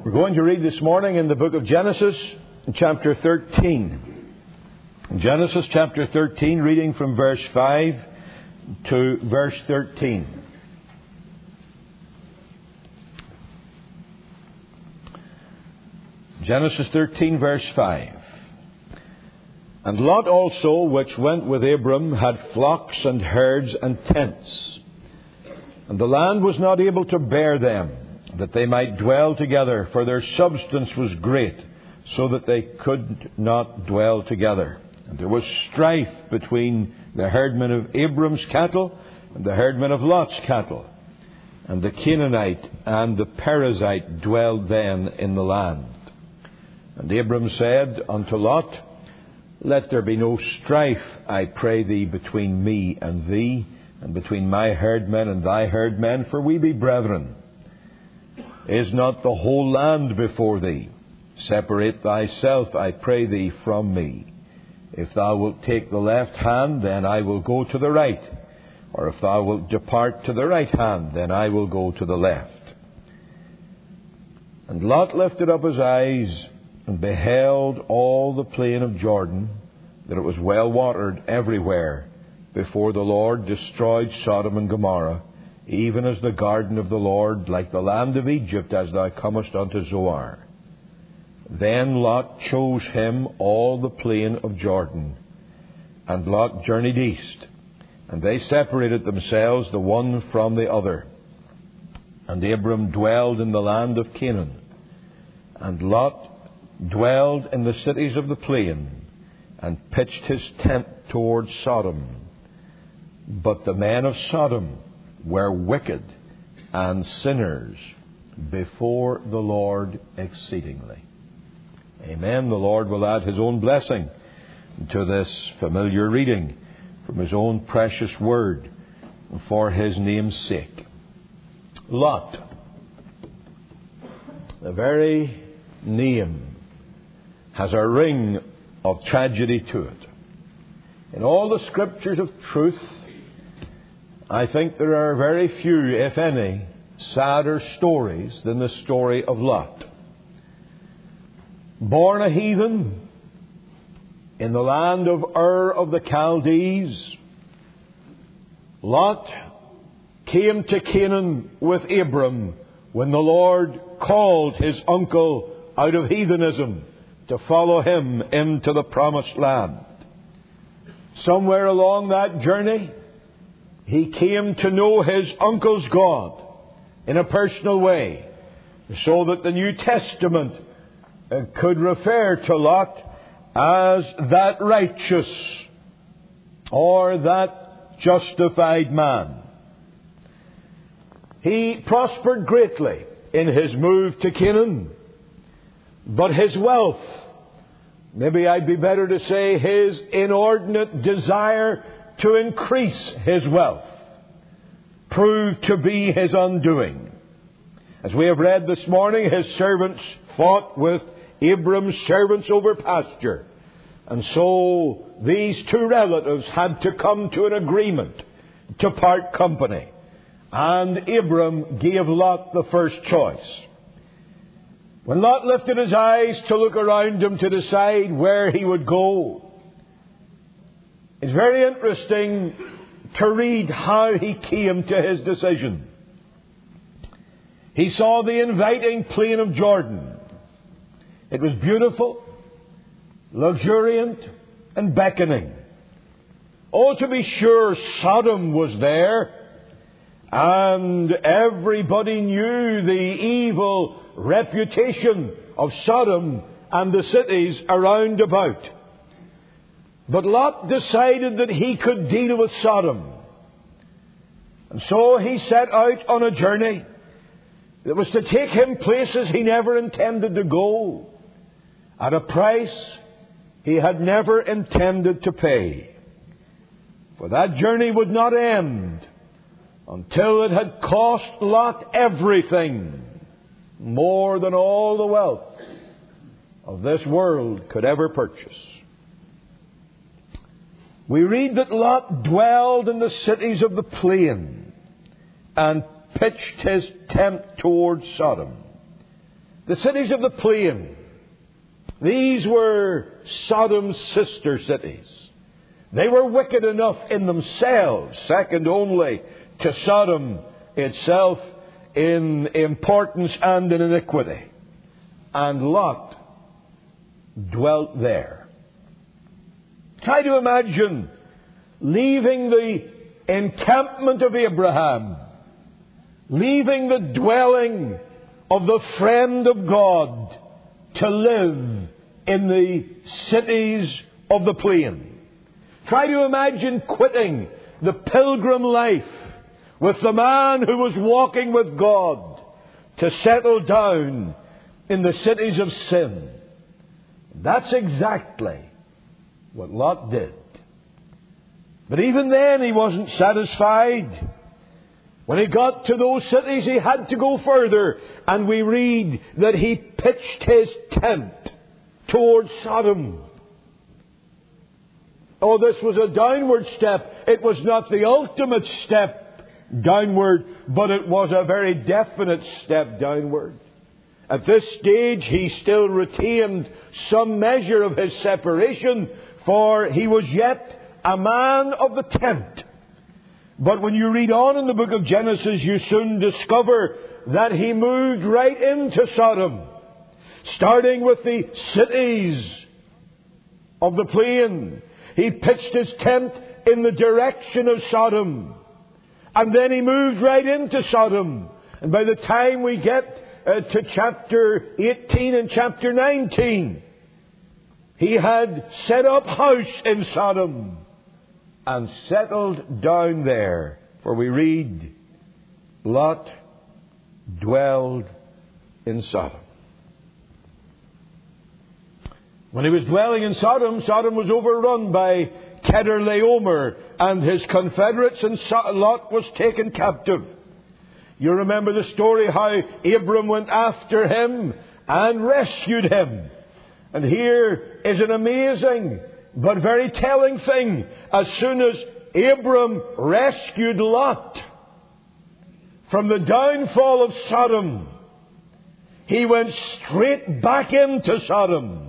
We're going to read this morning in the book of Genesis, chapter 13. Genesis chapter 13, reading from verse 5 to verse 13. Genesis 13, verse 5. And Lot also, which went with Abram, had flocks and herds and tents. And the land was not able to bear them, that they might dwell together, for their substance was great, so that they could not dwell together. And there was strife between the herdmen of Abram's cattle and the herdmen of Lot's cattle. And the Canaanite and the Perizzite dwelled then in the land. And Abram said unto Lot, Let there be no strife, I pray thee, between me and thee, and between my herdmen and thy herdmen, for we be brethren. Is not the whole land before thee? Separate thyself, I pray thee, from me. If thou wilt take the left hand, then I will go to the right. Or if thou wilt depart to the right hand, then I will go to the left. And Lot lifted up his eyes, and beheld all the plain of Jordan, that it was well watered everywhere, before the Lord destroyed Sodom and Gomorrah, even as the garden of the Lord, like the land of Egypt, as thou comest unto Zoar. Then Lot chose him all the plain of Jordan, and Lot journeyed east, and they separated themselves the one from the other. And Abram dwelled in the land of Canaan, and Lot dwelled in the cities of the plain, and pitched his tent toward Sodom. But the men of Sodom were wicked and sinners before the Lord exceedingly. Amen. The Lord will add His own blessing to this familiar reading from His own precious word for His name's sake. Lot. The very name has a ring of tragedy to it. In all the scriptures of truth, I think there are very few, if any, sadder stories than the story of Lot. Born a heathen in the land of Ur of the Chaldees, Lot came to Canaan with Abram when the Lord called his uncle out of heathenism to follow him into the promised land. Somewhere along that journey, he came to know his uncle's God in a personal way, so that the New Testament could refer to Lot as that righteous or that justified man. He prospered greatly in his move to Canaan, but his wealth, maybe I'd be better to say his inordinate desire to increase his wealth, proved to be his undoing. As we have read this morning, his servants fought with Abram's servants over pasture. And so these two relatives had to come to an agreement to part company. And Abram gave Lot the first choice. When Lot lifted his eyes to look around him to decide where he would go, it's very interesting to read how he came to his decision. He saw the inviting plain of Jordan. It was beautiful, luxuriant, and beckoning. Oh, to be sure, Sodom was there, and everybody knew the evil reputation of Sodom and the cities around about. But Lot decided that he could deal with Sodom. And so he set out on a journey that was to take him places he never intended to go, at a price he had never intended to pay. For that journey would not end until it had cost Lot everything, more than all the wealth of this world could ever purchase. We read that Lot dwelled in the cities of the plain and pitched his tent towards Sodom. The cities of the plain. These were Sodom's sister cities. They were wicked enough in themselves, second only to Sodom itself in importance and in iniquity. And Lot dwelt there. Try to imagine leaving the encampment of Abraham, leaving the dwelling of the friend of God to live in the cities of the plain. Try to imagine quitting the pilgrim life with the man who was walking with God to settle down in the cities of sin. That's exactly what Lot did. But even then he wasn't satisfied. When he got to those cities, he had to go further. And we read that he pitched his tent towards Sodom. Oh, this was a downward step. It was not the ultimate step downward, but it was a very definite step downward. At this stage, he still retained some measure of his separation, for he was yet a man of the tent. But when you read on in the book of Genesis, you soon discover that he moved right into Sodom, starting with the cities of the plain. He pitched his tent in the direction of Sodom. And then he moved right into Sodom. And by the time we get to chapter 18 and chapter 19, he had set up house in Sodom and settled down there. For we read, Lot dwelled in Sodom. When he was dwelling in Sodom, Sodom was overrun by Chedorlaomer and his confederates, and Lot was taken captive. You remember the story how Abram went after him and rescued him. And here is an amazing but very telling thing. As soon as Abram rescued Lot from the downfall of Sodom, he went straight back into Sodom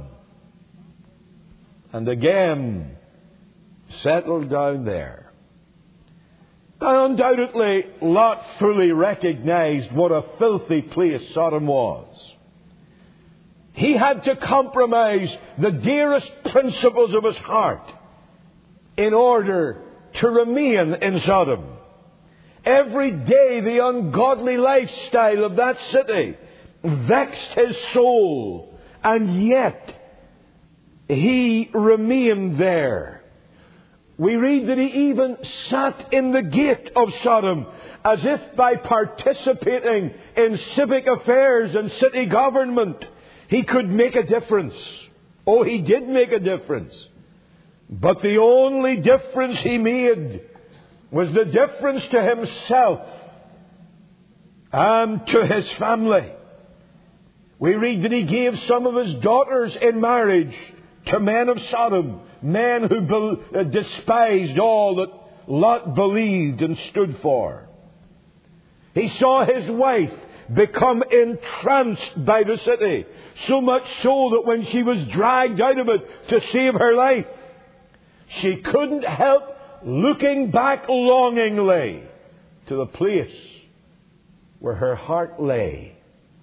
and again settled down there. Now, undoubtedly, Lot fully recognized what a filthy place Sodom was. He had to compromise the dearest principles of his heart in order to remain in Sodom. Every day the ungodly lifestyle of that city vexed his soul, and yet he remained there. We read that he even sat in the gate of Sodom as if by participating in civic affairs and city government he could make a difference. Oh, he did make a difference. But the only difference he made was the difference to himself and to his family. We read that he gave some of his daughters in marriage to men of Sodom, men who despised all that Lot believed and stood for. He saw his wife become entranced by the city, so much so that when she was dragged out of it to save her life, she couldn't help looking back longingly to the place where her heart lay.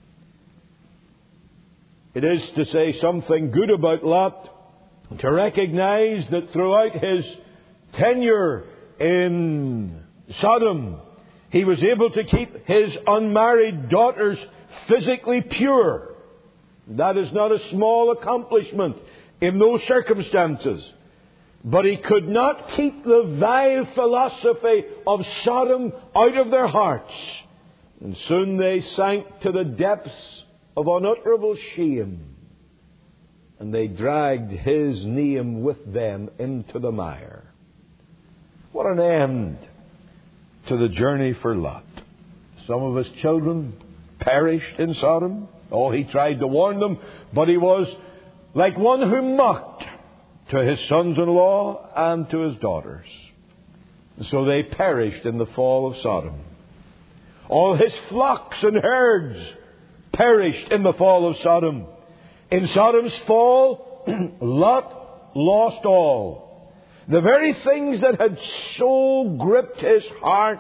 It is to say something good about Lot, to recognize that throughout his tenure in Sodom, he was able to keep his unmarried daughters physically pure. That is not a small accomplishment in those circumstances. But he could not keep the vile philosophy of Sodom out of their hearts. And soon they sank to the depths of unutterable shame. And they dragged his name with them into the mire. What an end to the journey for Lot. Some of his children perished in Sodom. Oh, he tried to warn them, but he was like one who mocked to his sons-in-law and to his daughters. So they perished in the fall of Sodom. All his flocks and herds perished in the fall of Sodom. In Sodom's fall, Lot lost all. The very things that had so gripped his heart,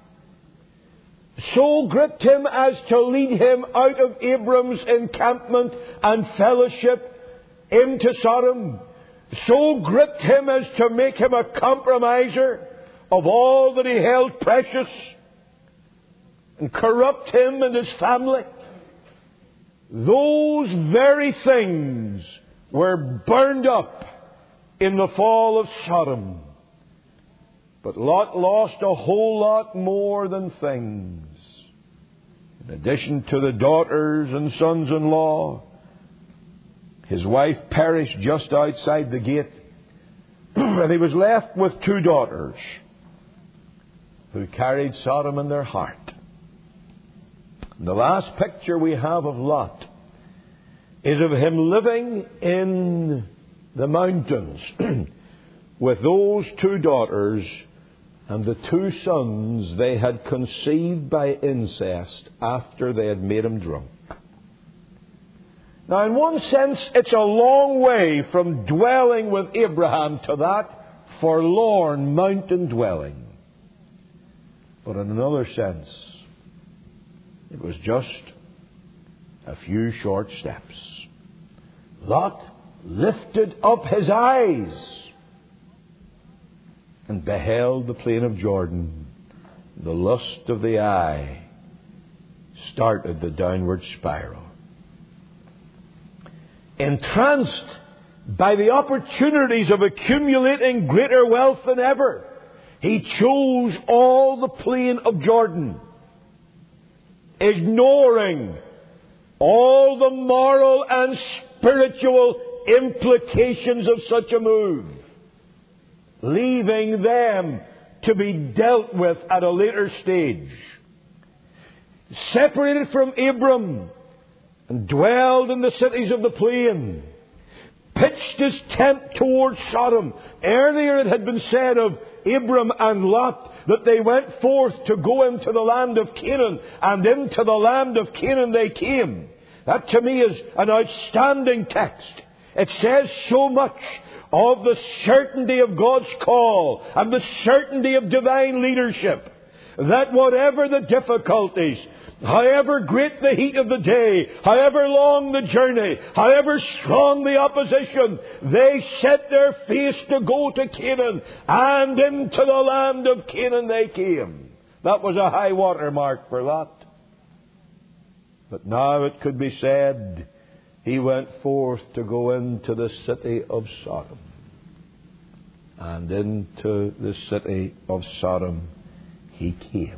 so gripped him as to lead him out of Abram's encampment and fellowship into Sodom, so gripped him as to make him a compromiser of all that he held precious and corrupt him and his family. Those very things were burned up in the fall of Sodom. But Lot lost a whole lot more than things. In addition to the daughters and sons-in-law, his wife perished just outside the gate, and he was left with 2 daughters who carried Sodom in their heart. And the last picture we have of Lot is of him living in the mountains with those 2 daughters and the 2 sons they had conceived by incest after they had made him drunk. Now, in one sense, it's a long way from dwelling with Abraham to that forlorn mountain dwelling. But in another sense, it was just a few short steps. Lot lifted up his eyes and beheld the plain of Jordan. The lust of the eye started the downward spiral. Entranced by the opportunities of accumulating greater wealth than ever, he chose all the plain of Jordan, ignoring all the moral and spiritual implications of such a move, leaving them to be dealt with at a later stage. Separated from Abram and dwelled in the cities of the plain, pitched his tent towards Sodom. Earlier it had been said of Abram and Lot that they went forth to go into the land of Canaan, and into the land of Canaan they came. That to me is an outstanding text. It says so much of the certainty of God's call and the certainty of divine leadership, that whatever the difficulties, however great the heat of the day, however long the journey, however strong the opposition, they set their face to go to Canaan, and into the land of Canaan they came. That was a high water mark for Lot. But now it could be said, he went forth to go into the city of Sodom. And into the city of Sodom he came.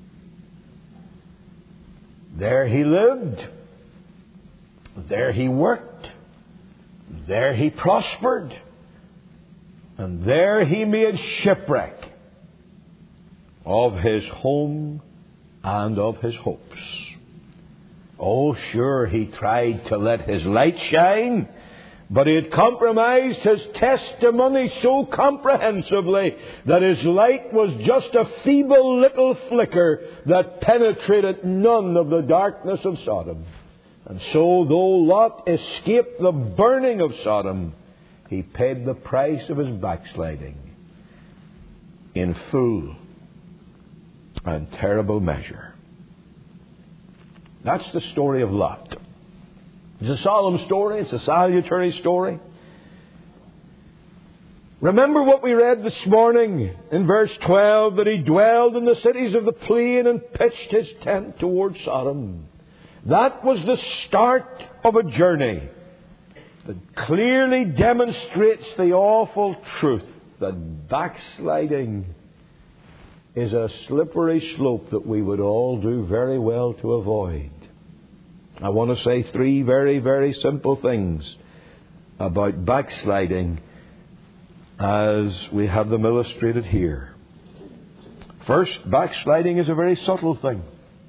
There he lived. There he worked. There he prospered. And there he made shipwreck of his home and of his hopes. Oh, sure, he tried to let his light shine, but he had compromised his testimony so comprehensively that his light was just a feeble little flicker that penetrated none of the darkness of Sodom. And so, though Lot escaped the burning of Sodom, he paid the price of his backsliding in full and terrible measure. That's the story of Lot. It's a solemn story. It's a salutary story. Remember what we read this morning in verse 12, that he dwelled in the cities of the plain and pitched his tent towards Sodom. That was the start of a journey that clearly demonstrates the awful truth that backsliding is a slippery slope that we would all do very well to avoid. I want to say 3 very, very simple things about backsliding as we have them illustrated here. First, backsliding is a very subtle thing.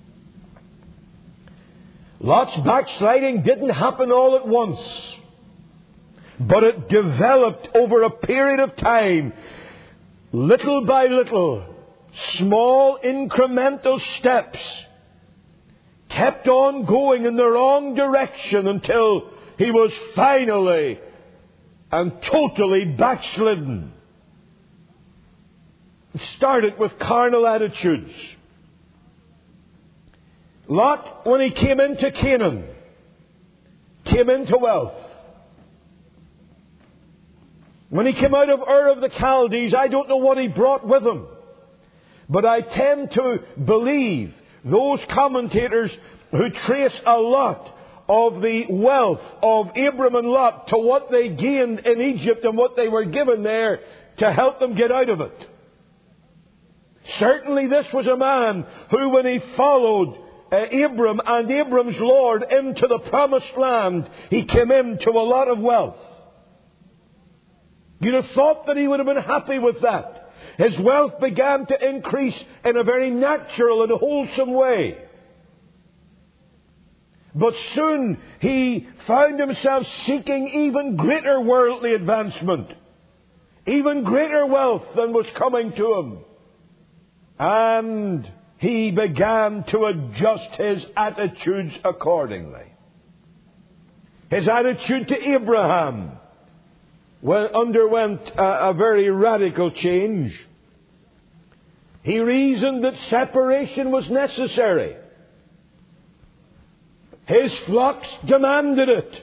Lot's backsliding didn't happen all at once, but it developed over a period of time, little by little, small incremental steps. kept on going in the wrong direction until he was finally and totally backslidden. It started with carnal attitudes. Lot, when he came into Canaan, came into wealth. When he came out of Ur of the Chaldees, I don't know what he brought with him. But I tend to believe those commentators who trace a lot of the wealth of Abram and Lot to what they gained in Egypt and what they were given there to help them get out of it. Certainly this was a man who, when he followed Abram and Abram's Lord into the promised land, he came into a lot of wealth. You'd have thought that he would have been happy with that. His wealth began to increase in a very natural and wholesome way. But soon he found himself seeking even greater worldly advancement, even greater wealth than was coming to him. And he began to adjust his attitudes accordingly. His attitude to Abraham underwent a very radical change. He reasoned that separation was necessary. His flocks demanded it.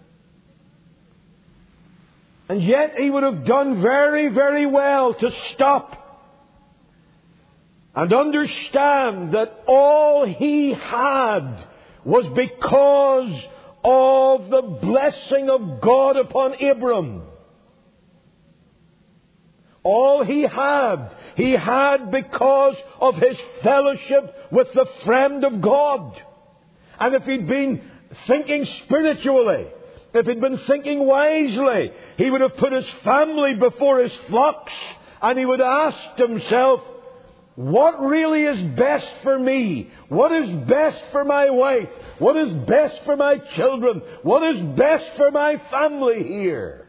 And yet he would have done very, very well to stop and understand that all he had was because of the blessing of God upon Abram. All he had because of his fellowship with the friend of God. And if he'd been thinking spiritually, if he'd been thinking wisely, he would have put his family before his flocks, and he would have asked himself, what really is best for me? What is best for my wife? What is best for my children? What is best for my family here?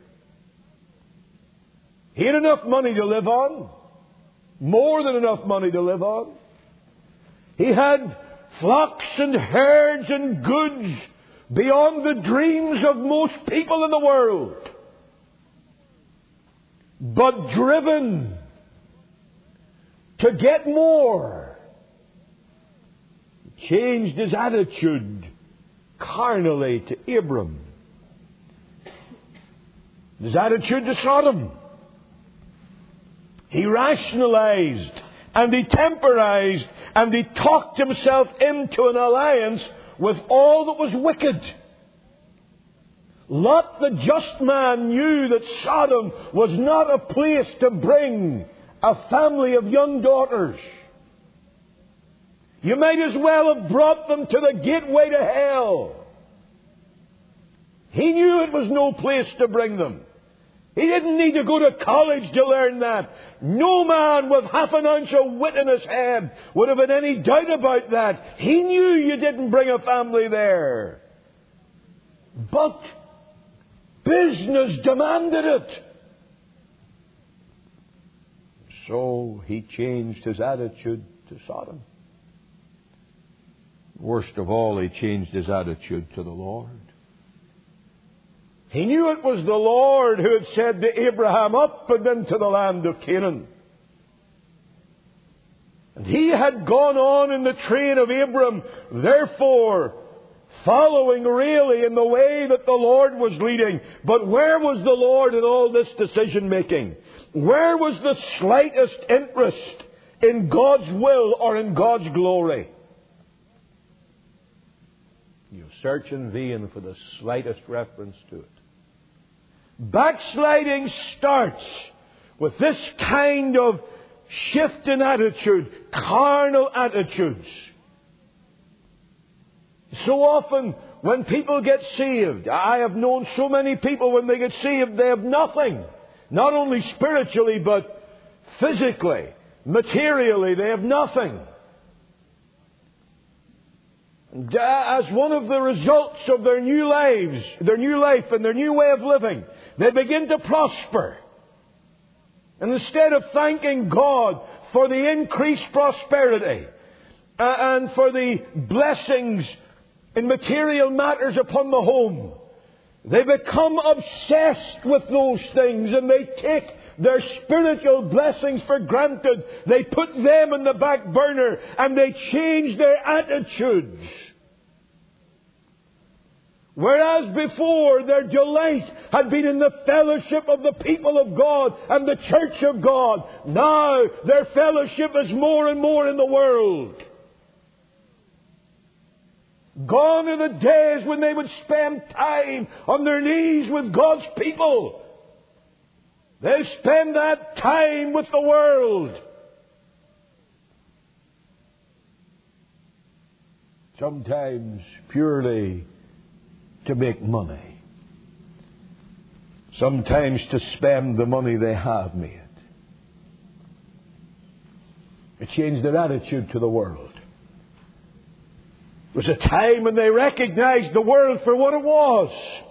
He had enough money to live on. More than enough money to live on. He had flocks and herds and goods beyond the dreams of most people in the world. But driven to get more, he changed his attitude carnally to Abram. His attitude to Sodom. He rationalized and he temporized and he talked himself into an alliance with all that was wicked. Lot, the just man, knew that Sodom was not a place to bring a family of young daughters. You might as well have brought them to the gateway to hell. He knew it was no place to bring them. He didn't need to go to college to learn that. No man with half an ounce of wit in his head would have had any doubt about that. He knew you didn't bring a family there. But business demanded it. So he changed his attitude to Sodom. Worst of all, he changed his attitude to the Lord. He knew it was the Lord who had said to Abraham, up and into the land of Canaan. And he had gone on in the train of Abram, therefore following really in the way that the Lord was leading. But where was the Lord in all this decision making? Where was the slightest interest in God's will or in God's glory? You search in vain for the slightest reference to it. Backsliding starts with this kind of shift in attitude, carnal attitudes. So often when people get saved, I have known so many people when they get saved, they have nothing. Not only spiritually, but physically, materially, they have nothing. And as one of the results of their new lives, their new life and their new way of living, they begin to prosper. And instead of thanking God for the increased prosperity, and for the blessings in material matters upon the home. They become obsessed with those things, and they take their spiritual blessings for granted. They put them in the back burner, and they change their attitudes. Whereas before their delight had been in the fellowship of the people of God and the church of God, now their fellowship is more and more in the world. Gone are the days when they would spend time on their knees with God's people. They spend that time with the world. Sometimes purely to make money. Sometimes to spend the money they have made. It changed their attitude to the world. There was a time when they recognized the world for what it was.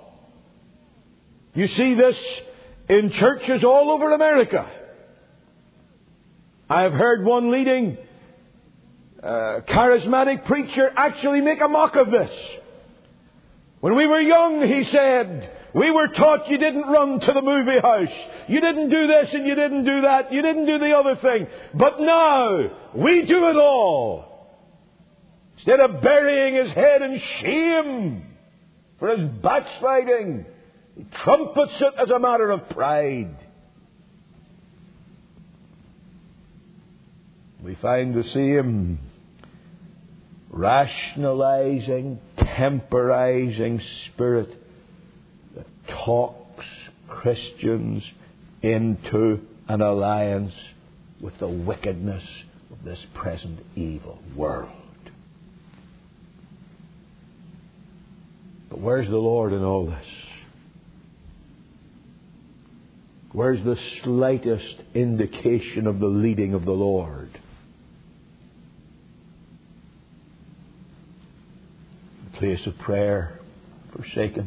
You see this in churches all over America. I have heard one leading charismatic preacher actually make a mock of this. When we were young, he said, we were taught you didn't run to the movie house. You didn't do this and you didn't do that. You didn't do the other thing. But now, we do it all. Instead of burying his head in shame for his backsliding, he trumpets it as a matter of pride. We find the same rationalizing, temporizing spirit that talks Christians into an alliance with the wickedness of this present evil world. But where's the Lord in all this? Where's the slightest indication of the leading of the Lord? The place of prayer forsaken.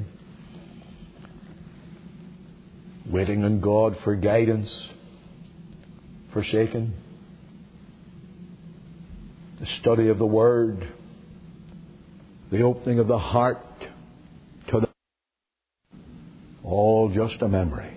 Waiting on God for guidance forsaken. The study of the Word. The opening of the heart to the... all just a memory.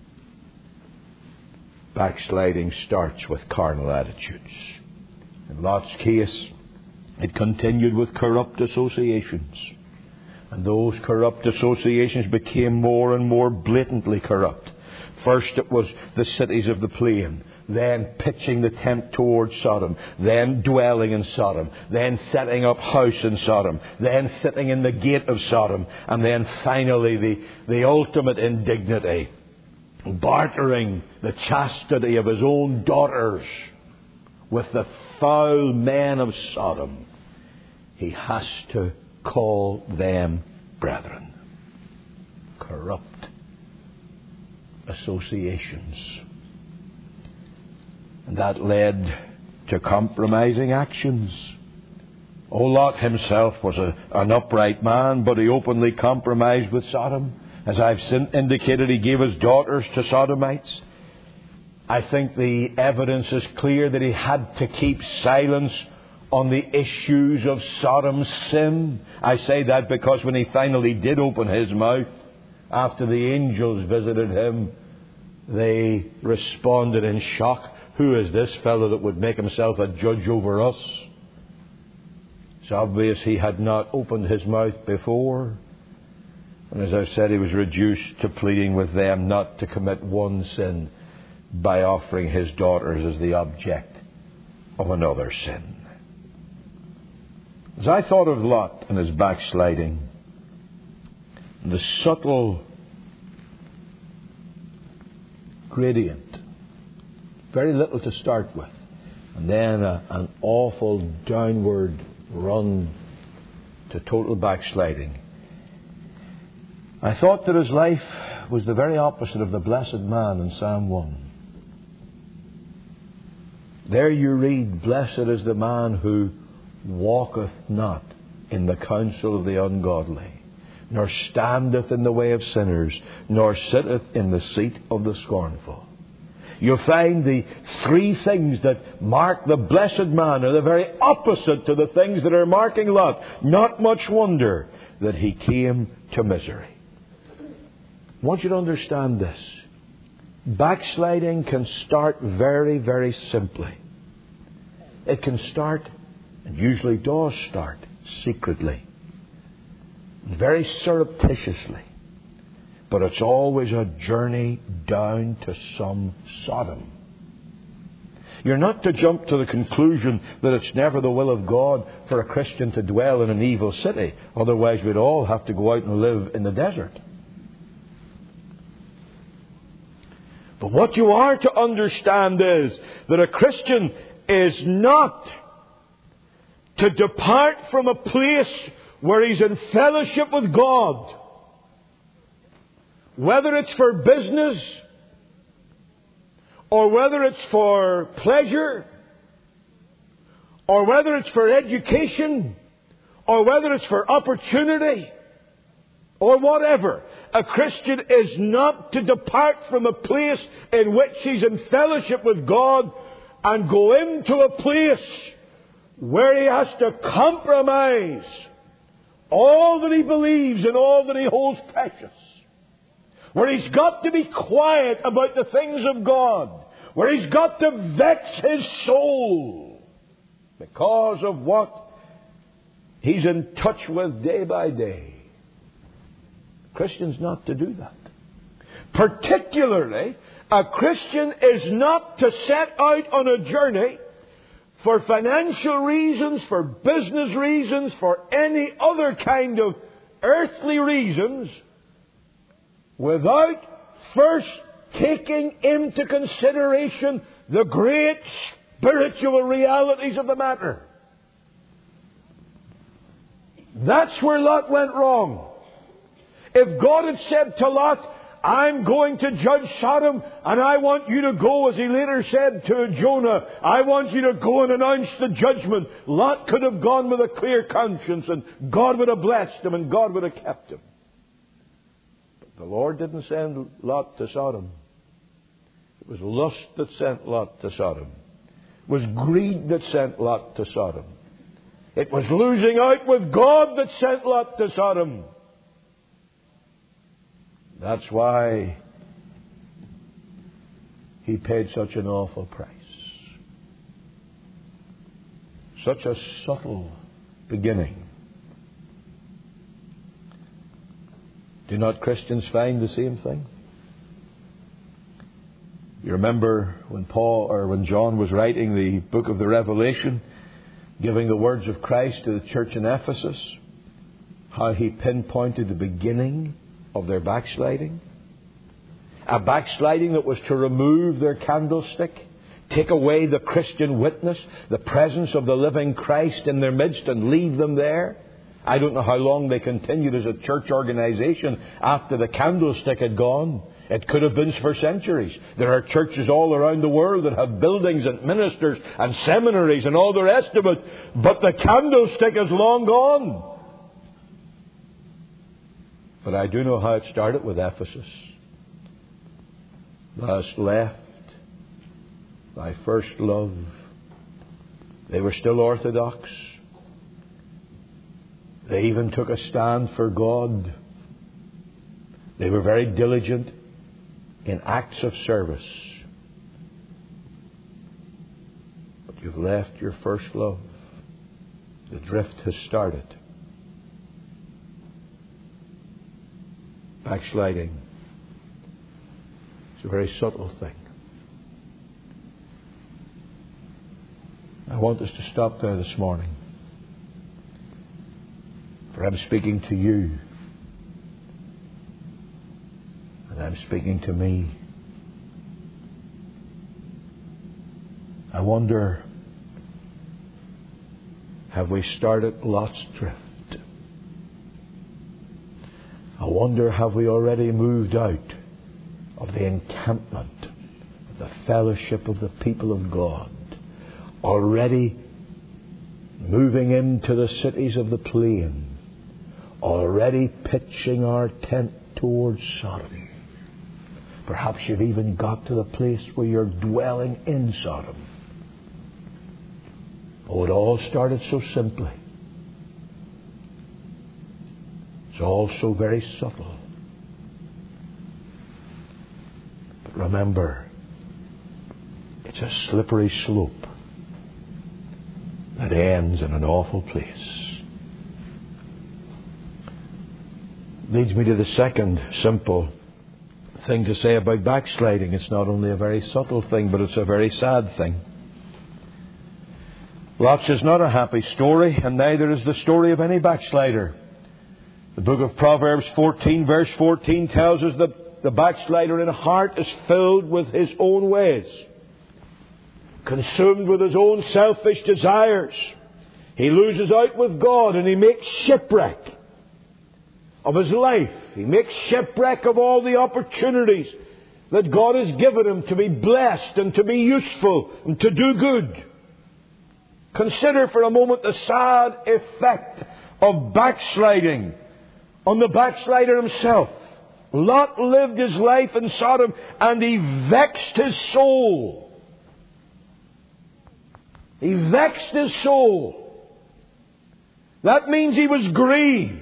Backsliding starts with carnal attitudes. In Lot's case, it continued with corrupt associations. And those corrupt associations became more and more blatantly corrupt. First it was the cities of the plain, then pitching the tent towards Sodom, then dwelling in Sodom, then setting up house in Sodom, then sitting in the gate of Sodom, and then finally the ultimate indignity, bartering the chastity of his own daughters with the foul men of Sodom. He has to call them brethren. Corrupt associations. And that led to compromising actions. Lot himself was an upright man, but he openly compromised with Sodom. As I've indicated, he gave his daughters to Sodomites. I think the evidence is clear that he had to keep silence on the issues of Sodom's sin. I say that because when he finally did open his mouth, after the angels visited him, they responded in shock. Who is this fellow that would make himself a judge over us? It's obvious he had not opened his mouth before. And as I've said, he was reduced to pleading with them not to commit one sin by offering his daughters as the object of another sin. As I thought of Lot and his backsliding, the subtle gradient, very little to start with, and then an awful downward run to total backsliding. I thought that his life was the very opposite of the blessed man in Psalm 1. There you read, "Blessed is the man who walketh not in the counsel of the ungodly, nor standeth in the way of sinners, nor sitteth in the seat of the scornful." you'll find the three things that mark the blessed man are the very opposite to the things that are marking Lot. Not much wonder that he came to misery. I want you to understand this. Backsliding can start very, very simply. It can start, and usually does start, secretly, very surreptitiously. But it's always a journey down to some Sodom. You're not to jump to the conclusion that it's never the will of God for a Christian to dwell in an evil city. Otherwise we'd all have to go out and live in the desert. But what you are to understand is that a Christian is not to depart from a place where he's in fellowship with God. Whether it's for business, or whether it's for pleasure, or whether it's for education, or whether it's for opportunity, or whatever. A Christian is not to depart from a place in which he's in fellowship with God and go into a place where he has to compromise all that he believes and all that he holds precious. Where he's got to be quiet about the things of God. Where he's got to vex his soul because of what he's in touch with day by day. Christian's not to do that. Particularly, a Christian is not to set out on a journey for financial reasons, for business reasons, for any other kind of earthly reasons, without first taking into consideration the great spiritual realities of the matter. That's where Lot went wrong. If God had said to Lot, I'm going to judge Sodom, and I want you to go, as he later said to Jonah, I want you to go and announce the judgment, Lot could have gone with a clear conscience, and God would have blessed him, and God would have kept him. The Lord didn't send Lot to Sodom. It was lust that sent Lot to Sodom. It was greed that sent Lot to Sodom. It was losing out with God that sent Lot to Sodom. That's why he paid such an awful price. Such a subtle beginning. Do not Christians find the same thing? You remember when John was writing the book of the Revelation, giving the words of Christ to the church in Ephesus, how he pinpointed the beginning of their backsliding. A backsliding that was to remove their candlestick, take away the Christian witness, the presence of the living Christ in their midst, and leave them there. I don't know how long they continued as a church organization after the candlestick had gone. It could have been for centuries. There are churches all around the world that have buildings and ministers and seminaries and all the rest of it. But the candlestick is long gone. But I do know how it started with Ephesus. Thou hast left thy first love. They were still orthodox. They even took a stand for God. They were very diligent in acts of service. But you've left your first love. The drift has started. Backsliding. It's a very subtle thing. I want us to stop there this morning. For I'm speaking to you. And I'm speaking to me. I wonder, have we started Lot's drift? I wonder, have we already moved out of the encampment, of the fellowship of the people of God? Already moving into the cities of the plain? Already pitching our tent towards Sodom? Perhaps you've even got to the place where you're dwelling in Sodom. Oh, it all started so simply. It's all so very subtle. But remember, it's a slippery slope that ends in an awful place. Leads me to the second simple thing to say about backsliding. It's not only a very subtle thing, but it's a very sad thing. Lot's is not a happy story, and neither is the story of any backslider. The book of Proverbs 14, verse 14 tells us that the backslider in heart is filled with his own ways, consumed with his own selfish desires. He loses out with God, and he makes shipwreck of his life. He makes shipwreck of all the opportunities that God has given him to be blessed and to be useful and to do good. Consider for a moment the sad effect of backsliding on the backslider himself. Lot lived his life in Sodom, and he vexed his soul. He vexed his soul. That means he was grieved.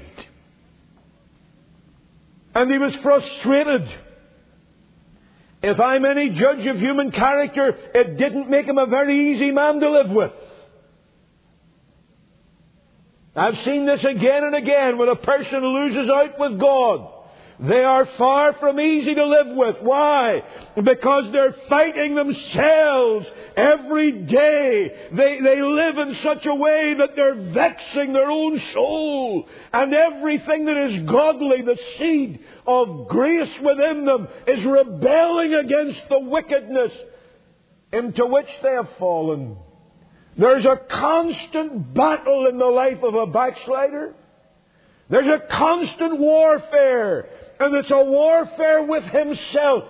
And he was frustrated. If I'm any judge of human character, it didn't make him a very easy man to live with. I've seen this again and again. When a person loses out with God, they are far from easy to live with. Why? Because they're fighting themselves every day. They live in such a way that they're vexing their own soul. And everything that is godly, the seed of grace within them, is rebelling against the wickedness into which they have fallen. There's a constant battle in the life of a backslider. There's a constant warfare. And it's a warfare with himself.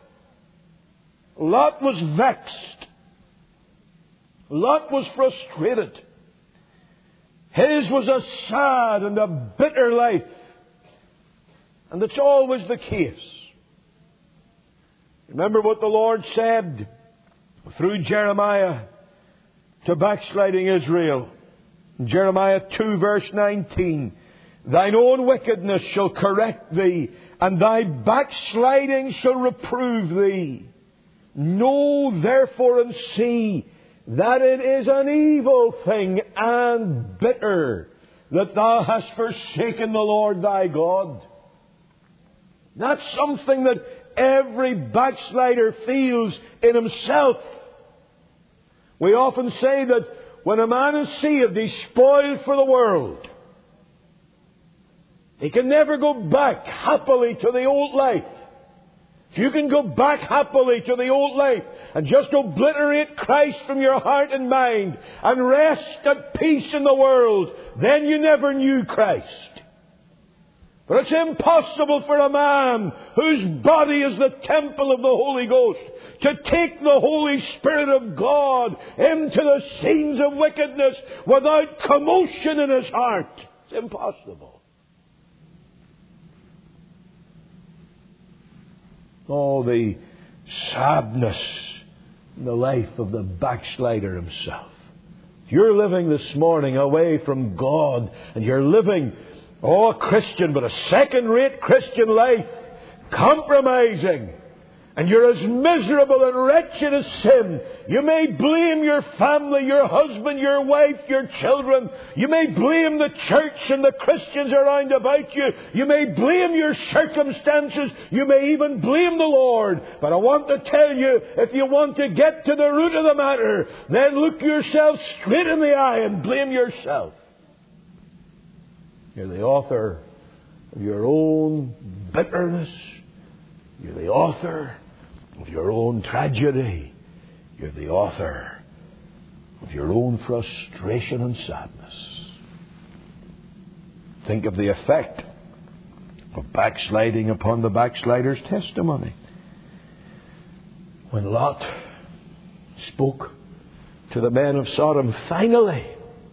Lot was vexed. Lot was frustrated. His was a sad and a bitter life. And it's always the case. Remember what the Lord said through Jeremiah to backsliding Israel. Jeremiah 2 verse 19. Thine own wickedness shall correct thee, and thy backsliding shall reprove thee. Know therefore and see that it is an evil thing and bitter that thou hast forsaken the Lord thy God. That's something that every backslider feels in himself. We often say that when a man is saved, he's spoiled for the world. He can never go back happily to the old life. If you can go back happily to the old life and just obliterate Christ from your heart and mind and rest at peace in the world, then you never knew Christ. But it's impossible for a man whose body is the temple of the Holy Ghost to take the Holy Spirit of God into the scenes of wickedness without commotion in his heart. It's impossible. Oh, the sadness in the life of the backslider himself. If you're living this morning away from God and you're living, a Christian, but a second-rate Christian life, compromising, and you're as miserable and wretched as sin, you may blame your family, your husband, your wife, your children. You may blame the church and the Christians around about you. You may blame your circumstances. You may even blame the Lord. But I want to tell you, if you want to get to the root of the matter, then look yourself straight in the eye and blame yourself. You're the author of your own bitterness. You're the author of your own tragedy. You're the author of your own frustration and sadness. Think of the effect of backsliding upon the backslider's testimony. When Lot spoke to the men of Sodom, finally,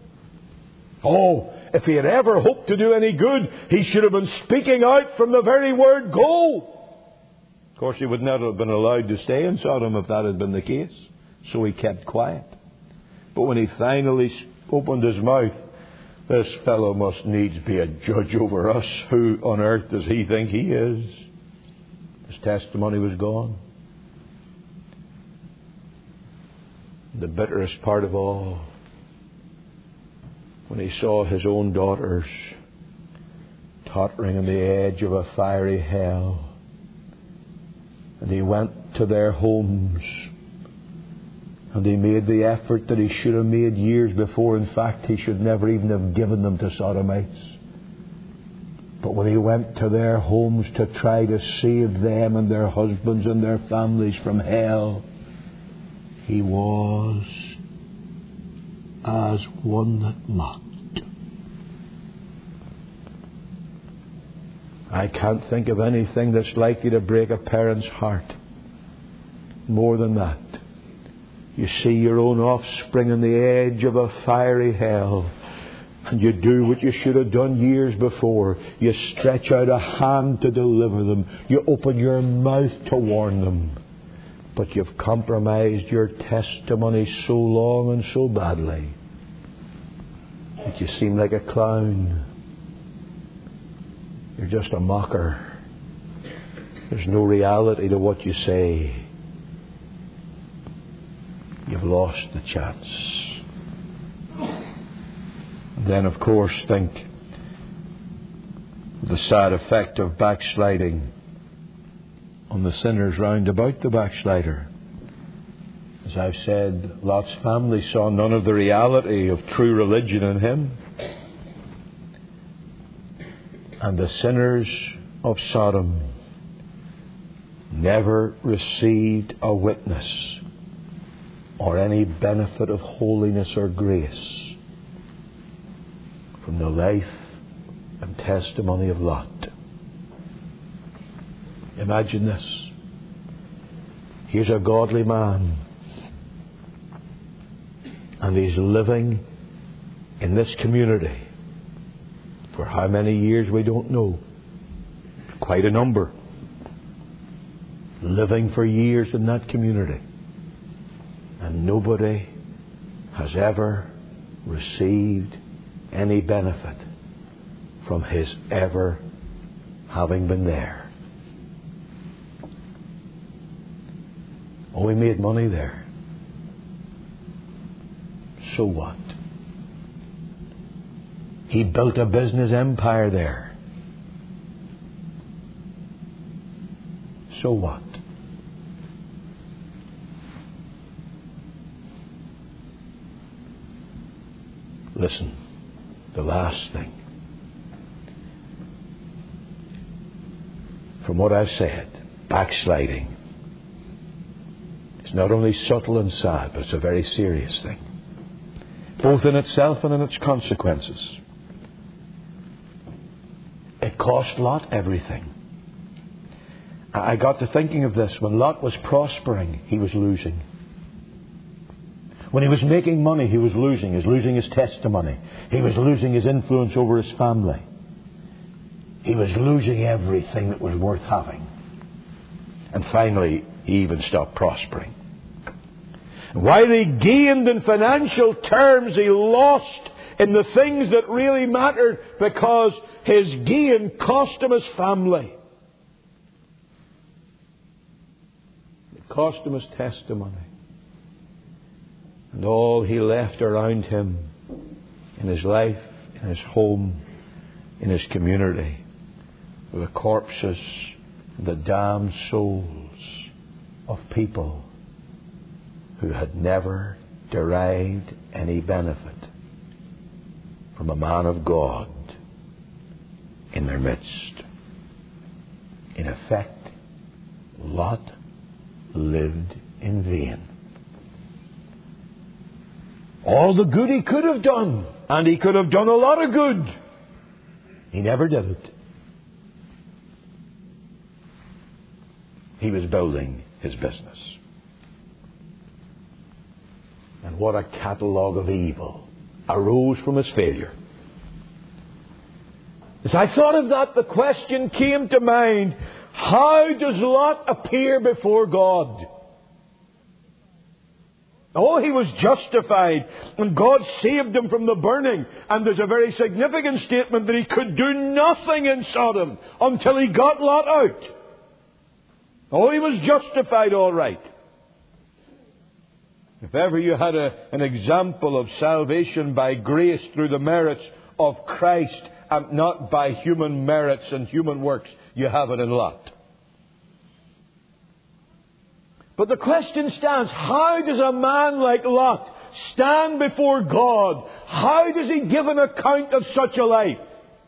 if he had ever hoped to do any good, he should have been speaking out from the very word go. Of course, he would not have been allowed to stay in Sodom if that had been the case. So he kept quiet. But when he finally opened his mouth, this fellow must needs be a judge over us. Who on earth does he think he is? His testimony was gone. The bitterest part of all, when he saw his own daughters tottering on the edge of a fiery hell, and he went to their homes, and he made the effort that he should have made years before. In fact, he should never even have given them to Sodomites. But when he went to their homes to try to save them and their husbands and their families from hell, he was as one that mocked. I can't think of anything that's likely to break a parent's heart more than that. You see your own offspring on the edge of a fiery hell, and you do what you should have done years before. You stretch out a hand to deliver them. You open your mouth to warn them. But you've compromised your testimony so long and so badly that you seem like a clown. You're just a mocker. There's no reality to what you say. You've lost the chance. And then, of course, think of the sad effect of backsliding on the sinners round about the backslider. As I've said, Lot's family saw none of the reality of true religion in him. And the sinners of Sodom never received a witness or any benefit of holiness or grace from the life and testimony of Lot. Imagine this. Here's a godly man, and he's living in this community for how many years we don't know. Quite a number. Living for years in that community. And nobody has ever received any benefit from his ever having been there. Oh, he made money there. So what? He built a business empire there. So what? Listen, the last thing. From what I've said, backsliding is not only subtle and sad, but it's a very serious thing, both in itself and in its consequences. It cost Lot everything. I got to thinking of this. When Lot was prospering, he was losing. When he was making money, he was losing. He was losing his testimony. He was losing his influence over his family. He was losing everything that was worth having. And finally, he even stopped prospering. While he gained in financial terms, he lost in the things that really mattered, because his gain cost him his family. It cost him his testimony. And all he left around him in his life, in his home, in his community, were the corpses, the damned souls of people who had never derived any benefit from a man of God in their midst. In effect, Lot lived in vain. All the good he could have done, and he could have done a lot of good, he never did it. He was building his business. And what a catalogue of evil arose from his failure. As I thought of that, the question came to mind: How does Lot appear before God? Oh, he was justified, and God saved him from the burning. And there's a very significant statement that he could do nothing in Sodom until he got Lot out. Oh, he was justified all right. If ever you had an example of salvation by grace through the merits of Christ and not by human merits and human works, you have it in Lot. But the question stands, how does a man like Lot stand before God? How does he give an account of such a life?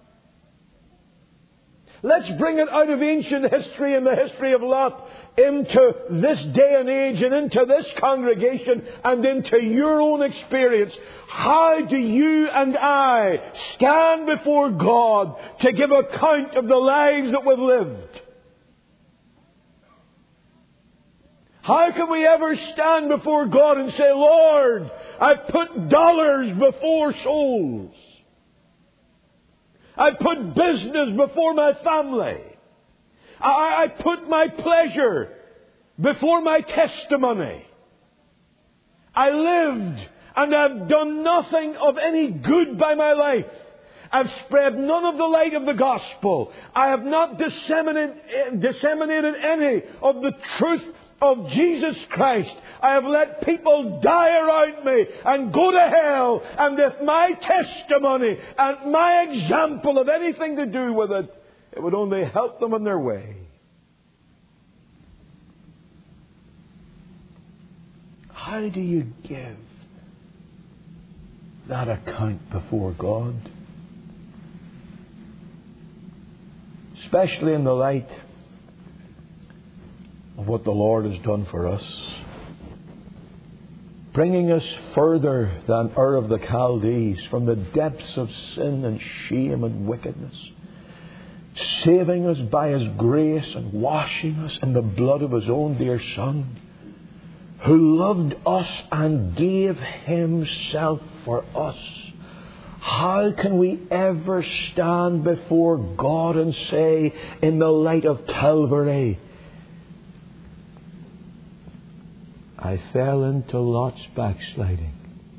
Let's bring it out of ancient history and the history of Lot into this day and age and into this congregation and into your own experience. How do you and I stand before God to give account of the lives that we've lived? How can we ever stand before God and say, Lord, I put dollars before souls. I put business before my family. I put my pleasure before my testimony. I lived and I've done nothing of any good by my life. I've spread none of the light of the gospel. I have not disseminated any of the truth of Jesus Christ. I have let people die around me and go to hell. And if my testimony and my example have anything to do with it, it would only help them on their way. How do you give that account before God? Especially in the light of what the Lord has done for us. Bringing us further than Ur of the Chaldees from the depths of sin and shame and wickedness. Saving us by His grace and washing us in the blood of His own dear Son, who loved us and gave Himself for us. How can we ever stand before God and say, in the light of Calvary, I fell into Lot's backsliding?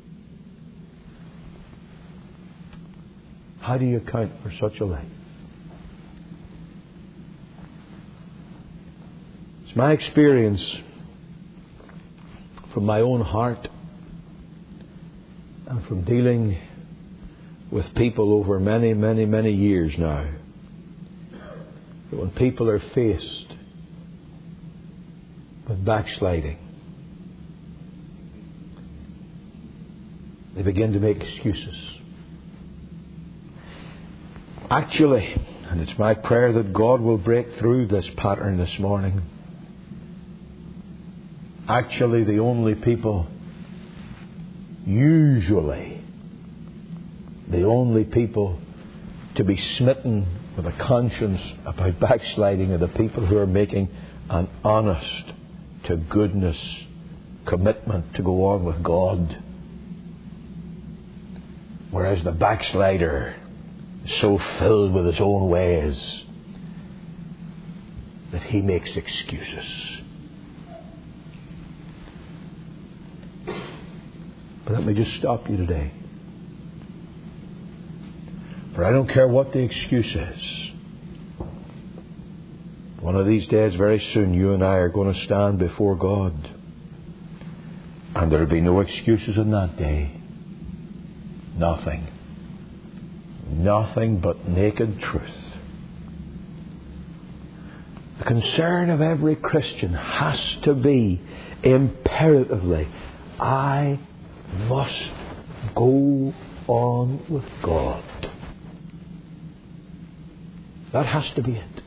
How do you account for such a life? It's my experience from my own heart and from dealing with people over many, many, many years now, that when people are faced with backsliding, they begin to make excuses. Actually, and it's my prayer that God will break through this pattern this morning, actually the only people, usually the only people to be smitten with a conscience about backsliding are the people who are making an honest to goodness commitment to go on with God. Whereas the backslider is so filled with his own ways that he makes excuses. But let me just stop you today. For I don't care what the excuse is. One of these days, very soon, you and I are going to stand before God. And there will be no excuses on that day. Nothing. Nothing but naked truth. The concern of every Christian has to be imperatively, I must go on with God. That has to be it.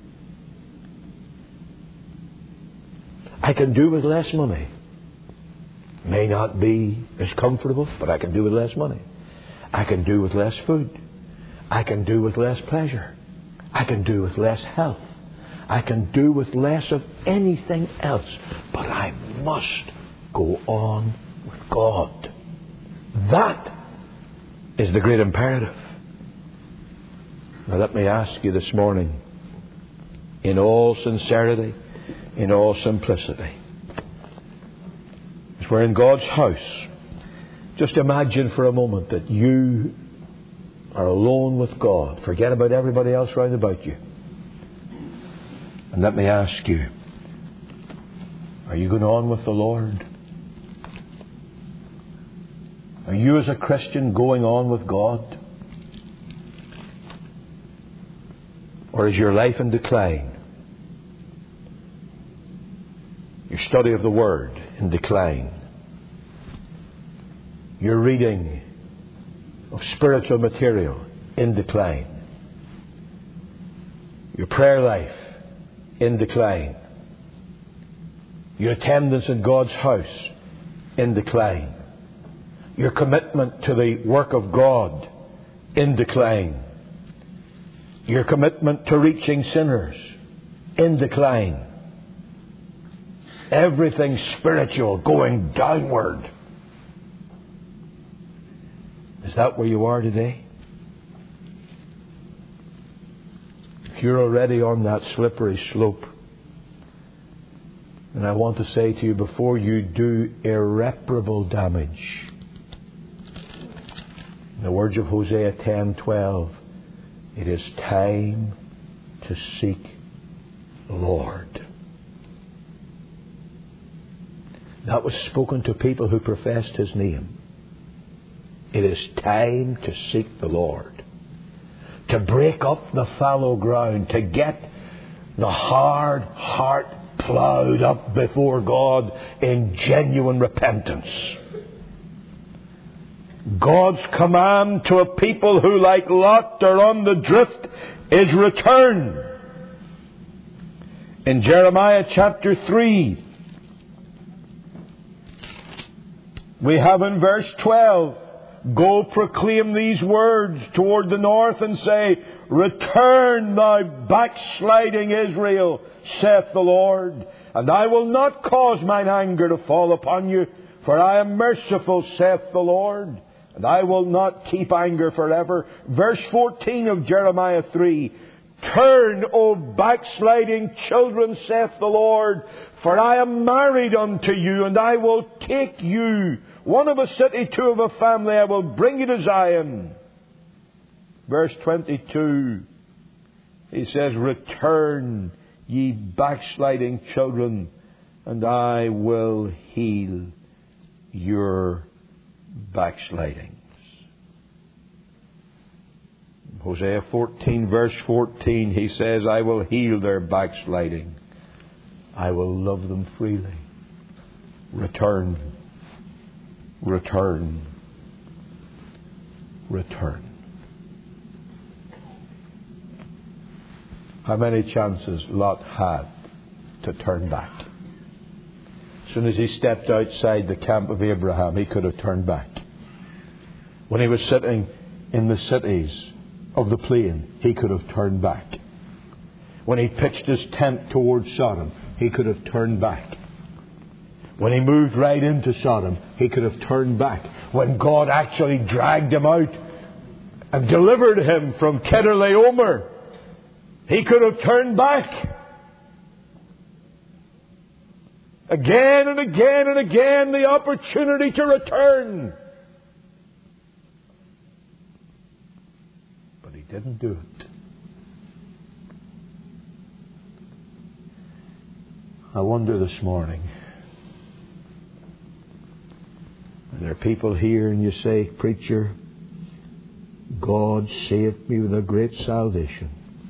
I can do with less money. May not be as comfortable, but I can do with less money. I can do with less food. I can do with less pleasure. I can do with less health. I can do with less of anything else. But I must go on with God. That is the great imperative. Now let me ask you this morning, in all sincerity, in all simplicity. As we're in God's house, just imagine for a moment that you are alone with God. Forget about everybody else round about you. And let me ask you, are you going on with the Lord? Are you as a Christian going on with God? Or is your life in decline? Your study of the Word in decline? Your reading of spiritual material in decline? Your prayer life in decline? Your attendance in God's house in decline? Your commitment to the work of God in decline? Your commitment to reaching sinners in decline? Everything spiritual going downward. Is that where you are today? If you're already on that slippery slope, then I want to say to you, before you do irreparable damage, in the words of Hosea 10:12, it is time to seek the Lord. That was spoken to people who professed His name. It is time to seek the Lord. To break up the fallow ground. To get the hard heart ploughed up before God in genuine repentance. God's command to a people who, like Lot, are on the drift is return. In Jeremiah chapter 3, we have in verse 12, go proclaim these words toward the north and say, return, thou backsliding Israel, saith the Lord, and I will not cause mine anger to fall upon you, for I am merciful, saith the Lord, and I will not keep anger forever. Verse 14 of Jeremiah 3, turn, O backsliding children, saith the Lord, for I am married unto you, and I will take you, one of a city, two of a family, I will bring you to Zion. Verse 22, he says, return, ye backsliding children, and I will heal your backslidings. Hosea 14 verse 14, he says, I will heal their backsliding. I will love them freely. Return. Return. Return. How many chances Lot had to turn back? As soon as he stepped outside the camp of Abraham, he could have turned back. When he was sitting in the cities of the plain, he could have turned back. When he pitched his tent towards Sodom, he could have turned back. When he moved right into Sodom, he could have turned back. When God actually dragged him out and delivered him from Kedorlaomer, he could have turned back. Again and again and again, the opportunity to return. But he didn't do it. I wonder this morning, there are people here and you say, preacher, God saved me with a great salvation.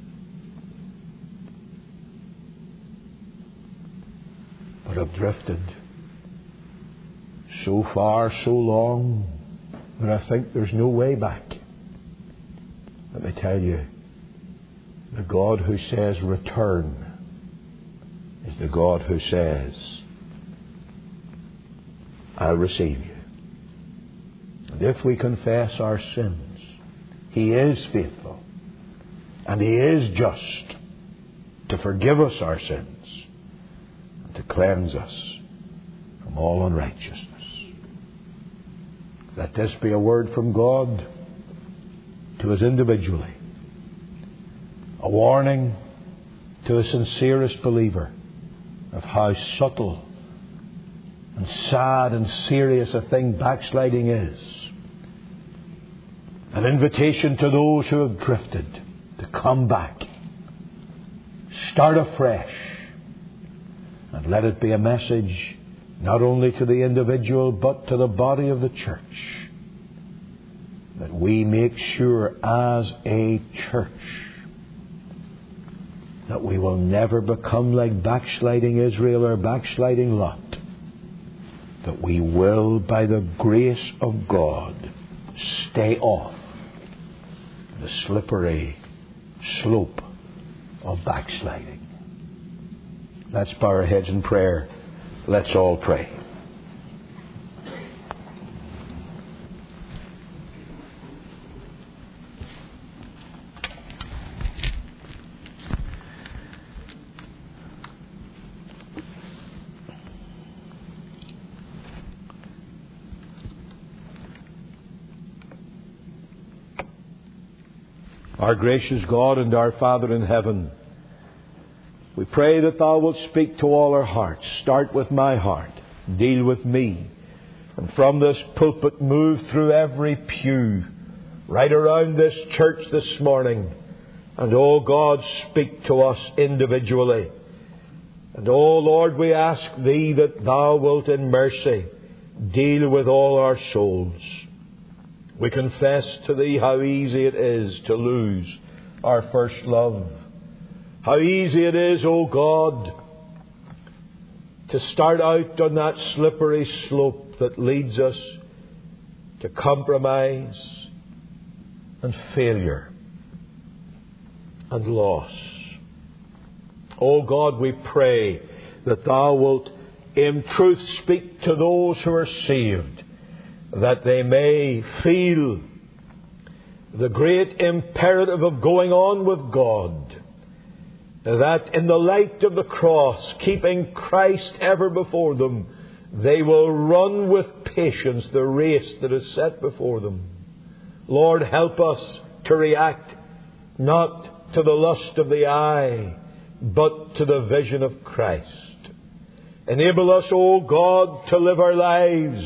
But I've drifted so far, so long, that I think there's no way back. Let me tell you, the God who says return is the God who says, I'll receive you. And if we confess our sins, He is faithful and He is just to forgive us our sins, to cleanse us from all unrighteousness. Let this be a word from God to us individually. A warning to the sincerest believer of how subtle and sad and serious a thing backsliding is. An invitation to those who have drifted to come back, start afresh, and let it be a message not only to the individual but to the body of the church, that we make sure as a church that we will never become like backsliding Israel or backsliding Lot, that we will, by the grace of God, stay off the slippery slope of backsliding. Let's bow our heads in prayer. Let's all pray. Our gracious God and our Father in heaven, we pray that Thou wilt speak to all our hearts. Start with my heart. Deal with me. And from this pulpit move through every pew, right around this church this morning. And, oh God, speak to us individually. And, oh Lord, we ask Thee that Thou wilt in mercy deal with all our souls. We confess to Thee how easy it is to lose our first love. How easy it is, O God, to start out on that slippery slope that leads us to compromise and failure and loss. O God, we pray that Thou wilt in truth speak to those who are saved, that they may feel the great imperative of going on with God, that in the light of the cross, keeping Christ ever before them, they will run with patience the race that is set before them. Lord, help us to react not to the lust of the eye, but to the vision of Christ. Enable us, O God, to live our lives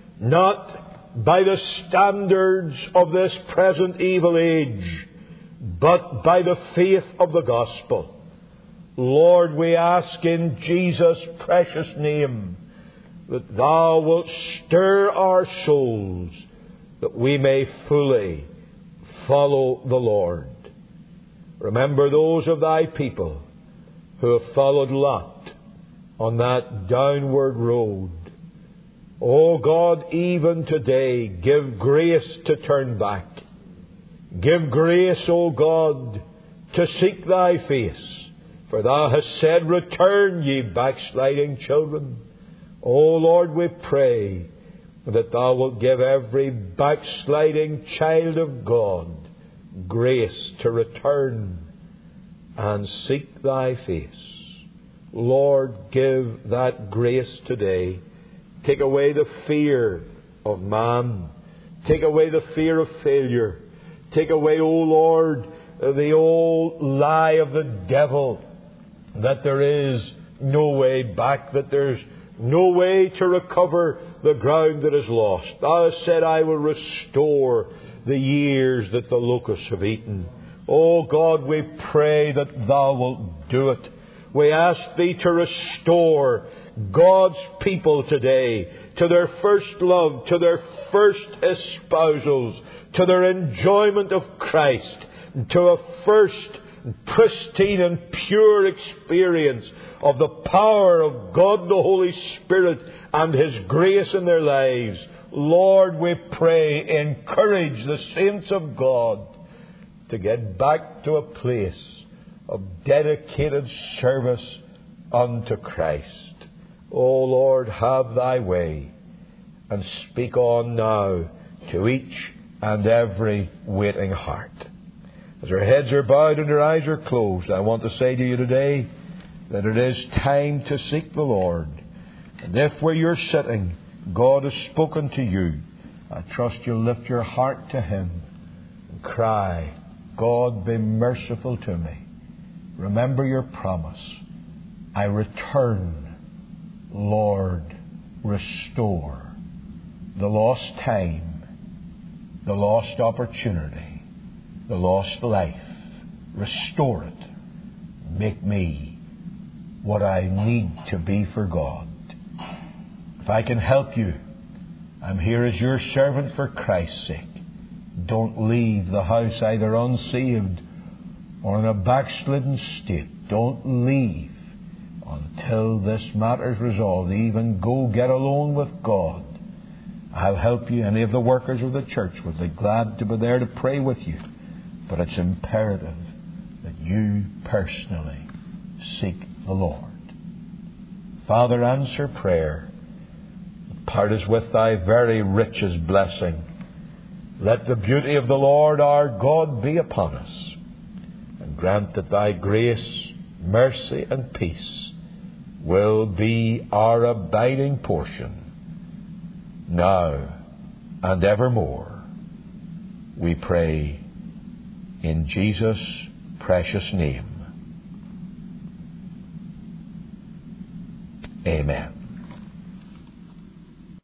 not by the standards of this present evil age, but by the faith of the gospel. Lord, we ask in Jesus' precious name that Thou wilt stir our souls, that we may fully follow the Lord. Remember those of Thy people who have followed Lot on that downward road. O God, even today, give grace to turn back. Give grace, O God, to seek Thy face. For Thou hast said, return, ye backsliding children. O Lord, we pray that Thou wilt give every backsliding child of God grace to return and seek Thy face. Lord, give that grace today. Take away the fear of man. Take away the fear of failure. Take away, O Lord, the old lie of the devil that there is no way back, that there's no way to recover the ground that is lost. Thou hast said, I will restore the years that the locusts have eaten. O God, we pray that Thou wilt do it. We ask Thee to restore God's people today to their first love, to their first espousals, to their enjoyment of Christ, to a first pristine and pure experience of the power of God the Holy Spirit and His grace in their lives. Lord, we pray, encourage the saints of God to get back to a place of dedicated service unto Christ. O Lord, have Thy way and speak on now to each and every waiting heart. As our heads are bowed and our eyes are closed, I want to say to you today that it is time to seek the Lord. And if where you're sitting, God has spoken to you, I trust you'll lift your heart to Him and cry, God, be merciful to me. Remember your promise. I return, Lord, restore the lost time, the lost opportunity, the lost life. Restore it. Make me what I need to be for God. If I can help you, I'm here as your servant for Christ's sake. Don't leave the house either unsaved or in a backslidden state. Don't leave until this matter's resolved. Even go get alone with God. I'll help you. Any of the workers of the church would be glad to be there to pray with you. But it's imperative that you personally seek the Lord. Father, answer prayer. Part us with thy very richest blessing. Let the beauty of the Lord our God be upon us, and grant that thy grace, mercy, and peace will be our abiding portion, now and evermore. We pray in Jesus' precious name. Amen.